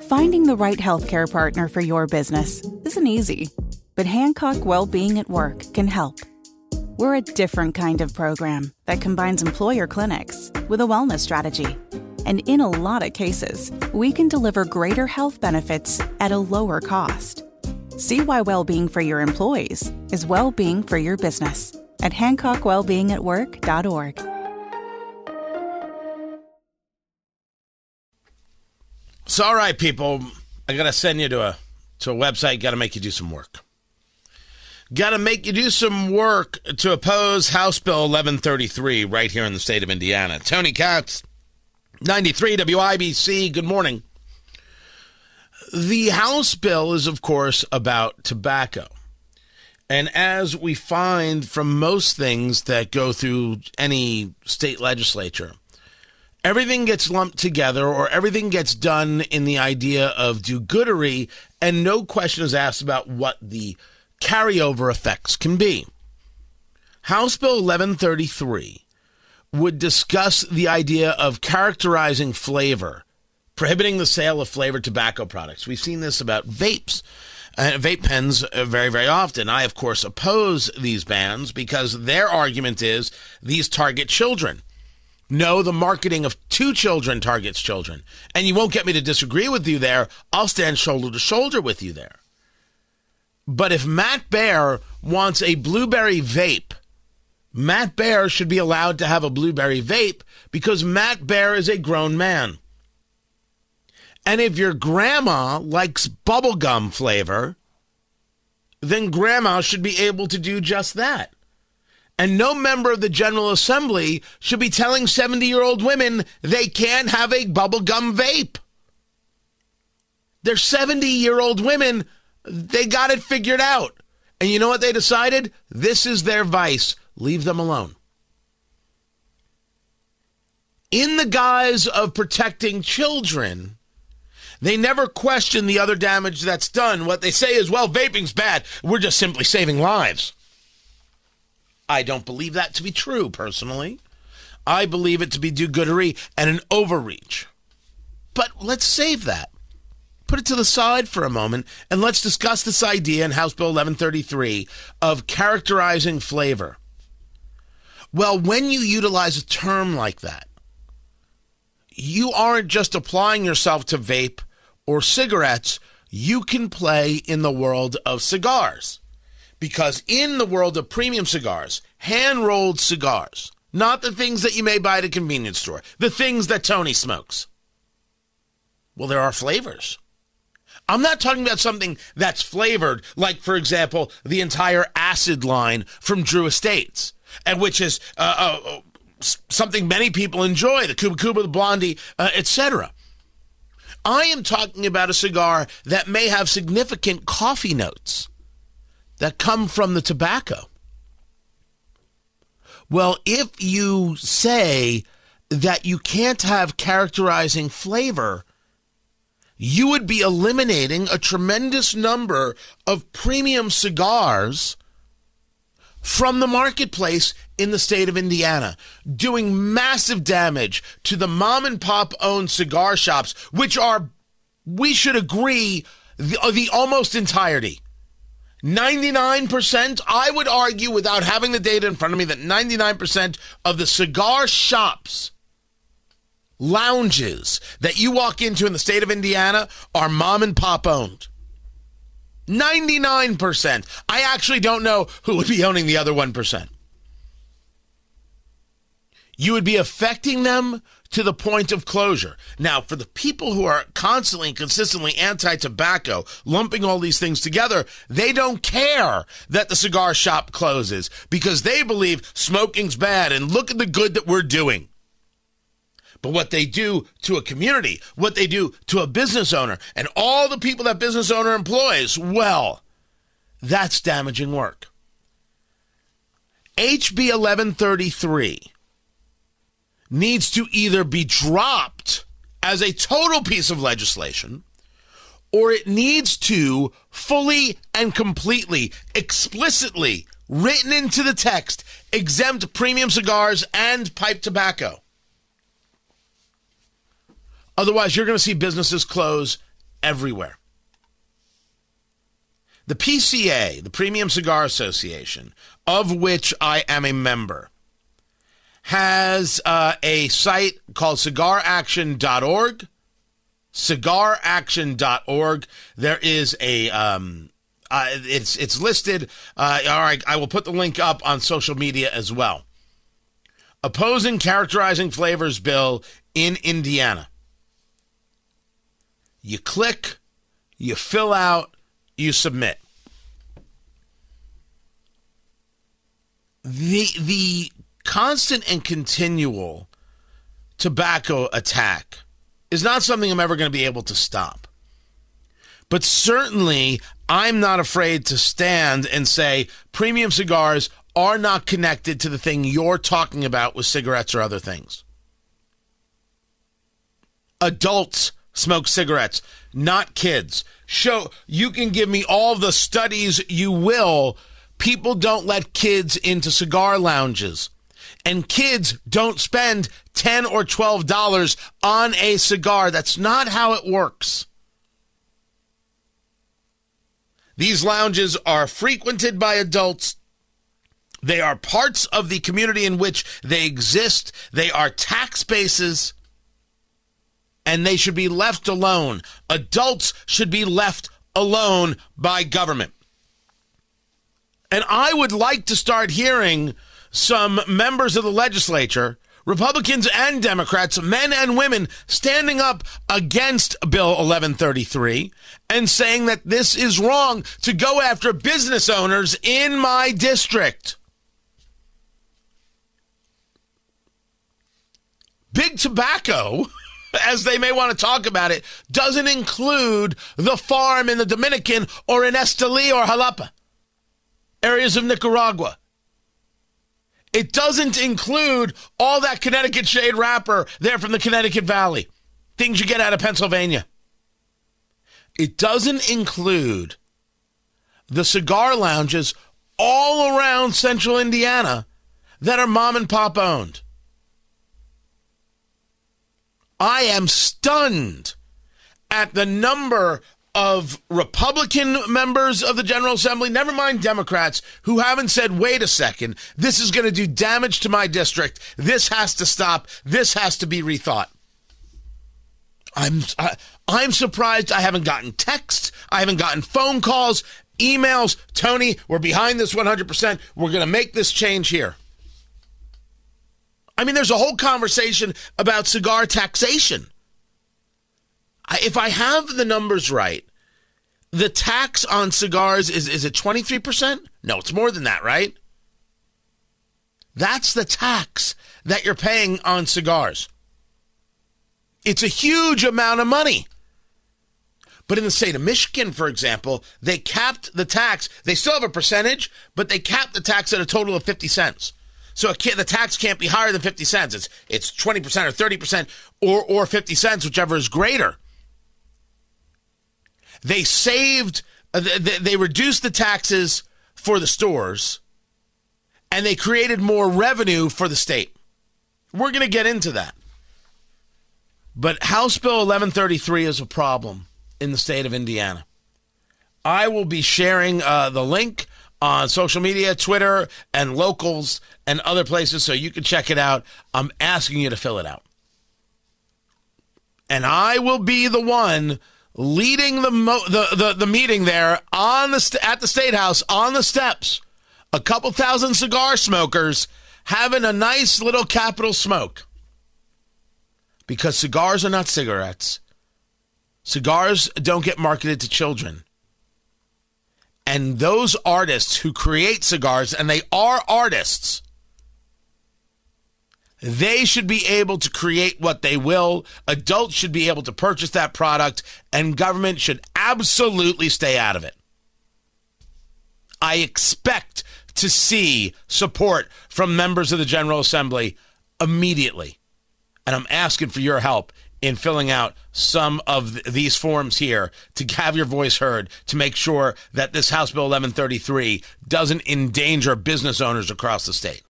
Finding the right healthcare partner for your business isn't easy, but Hancock Wellbeing at Work can help. We're a different kind of program that combines employer clinics with a wellness strategy. And in a lot of cases, we can deliver greater health benefits at a lower cost. See why well-being for your employees is well-being for your business at HancockWellbeingAtWork.org. So, all right, people, I got to send you to a website, got to make you do some work. Got to make you do some work to oppose House Bill 1133 right here in the state of Indiana. Tony Katz, 93 WIBC, good morning. The House bill is, of course, about tobacco. And as we find from most things that go through any state legislature, everything gets lumped together or everything gets done in the idea of do-goodery, and no question is asked about what the carryover effects can be. House Bill 1133 would discuss the idea of characterizing flavor, prohibiting the sale of flavored tobacco products. We've seen this about vapes, vape pens very, very often. I, of course, oppose these bans because their argument is these target children. No, the marketing of to children targets children. And you won't get me to disagree with you there. I'll stand shoulder to shoulder with you there. But if Matt Bear wants a blueberry vape, Matt Bear should be allowed to have a blueberry vape because Matt Bear is a grown man. And if your grandma likes bubblegum flavor, then grandma should be able to do just that. And no member of the General Assembly should be telling 70-year-old women they can't have a bubblegum vape. They're 70-year-old women. They got it figured out. And you know what they decided? This is their vice. Leave them alone. In the guise of protecting children, they never question the other damage that's done. What they say is, well, vaping's bad. We're just simply saving lives. I don't believe that to be true, personally. I believe it to be do-goodery and an overreach. But let's save that. Put it to the side for a moment, and let's discuss this idea in House Bill 1133 of characterizing flavor. Well, when you utilize a term like that, you aren't just applying yourself to vape or cigarettes. You can play in the world of cigars. Because in the world of premium cigars, hand-rolled cigars, not the things that you may buy at a convenience store, the things that Tony smokes, well, there are flavors. I'm not talking about something that's flavored, like, for example, the entire acid line from Drew Estates, and which is something many people enjoy, the Cuba Cuba, the Blondie, etc. I am talking about a cigar that may have significant coffee notes that come from the tobacco. Well, if you say that you can't have characterizing flavor, you would be eliminating a tremendous number of premium cigars from the marketplace in the state of Indiana, doing massive damage to the mom and pop owned cigar shops, which are, we should agree, the almost entirety. 99%, I would argue without having the data in front of me that 99% of the cigar shops, lounges that you walk into in the state of Indiana are mom and pop owned. 99%. I actually don't know who would be owning the other 1%. You would be affecting them to the point of closure. Now, for the people who are constantly and consistently anti-tobacco, lumping all these things together, they don't care that the cigar shop closes because they believe smoking's bad and look at the good that we're doing. But what they do to a community, what they do to a business owner, and all the people that business owner employs, well, that's damaging work. HB 1133 needs to either be dropped as a total piece of legislation, or it needs to fully and completely, explicitly, written into the text, exempt premium cigars and pipe tobacco. Otherwise, you're going to see businesses close everywhere. The PCA, the Premium Cigar Association, of which I am a member, has a site called cigaraction.org. Cigaraction.org. There is a, it's listed. All right, I will put the link up on social media as well. Opposing characterizing flavors bill in Indiana. You click, you fill out, you submit. The constant and continual tobacco attack is not something I'm ever going to be able to stop. But certainly, I'm not afraid to stand and say premium cigars are not connected to the thing you're talking about with cigarettes or other things. Adults smoke cigarettes, not kids. You can give me all the studies you will. People don't let kids into cigar lounges. And kids don't spend $10 or $12 on a cigar. That's not how it works. These lounges are frequented by adults. They are parts of the community in which they exist. They are tax bases. And they should be left alone. Adults should be left alone by government. And I would like to start hearing some members of the legislature, Republicans and Democrats, men and women, standing up against Bill 1133 and saying that this is wrong to go after business owners in my district. Big tobacco, as they may want to talk about it, doesn't include the farm in the Dominican or in Esteli or Jalapa, areas of Nicaragua. It doesn't include all that Connecticut shade wrapper there from the Connecticut Valley, things you get out of Pennsylvania. It doesn't include the cigar lounges all around central Indiana that are mom and pop owned. I am stunned at the number of Republican members of the General Assembly, never mind Democrats, who haven't said, wait a second, this is going to do damage to my district. This has to stop. This has to be rethought. I'm surprised I haven't gotten texts. I haven't gotten phone calls, emails. Tony, we're behind this 100%. We're going to make this change here. I mean, there's a whole conversation about cigar taxation. If I have the numbers right, the tax on cigars is it 23%? No, it's more than that, right? That's the tax that you're paying on cigars. It's a huge amount of money. But in the state of Michigan, for example, they capped the tax. They still have a percentage, but they capped the tax at a total of 50 cents. So the tax can't be higher than 50 cents. It's 20% or 30% or 50 cents, whichever is greater. They reduced the taxes for the stores, and they created more revenue for the state. We're going to get into that. But House Bill 1133 is a problem in the state of Indiana. I will be sharing the link on social media, Twitter, and locals and other places so you can check it out. I'm asking you to fill it out. And I will be the one leading the meeting there at the State House on the steps. A couple thousand cigar smokers having a nice little Capitol smoke. Because cigars are not cigarettes. Cigars don't get marketed to children. And those artists who create cigars, and they are artists, they should be able to create what they will. Adults should be able to purchase that product, and government should absolutely stay out of it. I expect to see support from members of the General Assembly immediately. And I'm asking for your help in filling out some of these forms here to have your voice heard, to make sure that this House Bill 1133 doesn't endanger business owners across the state.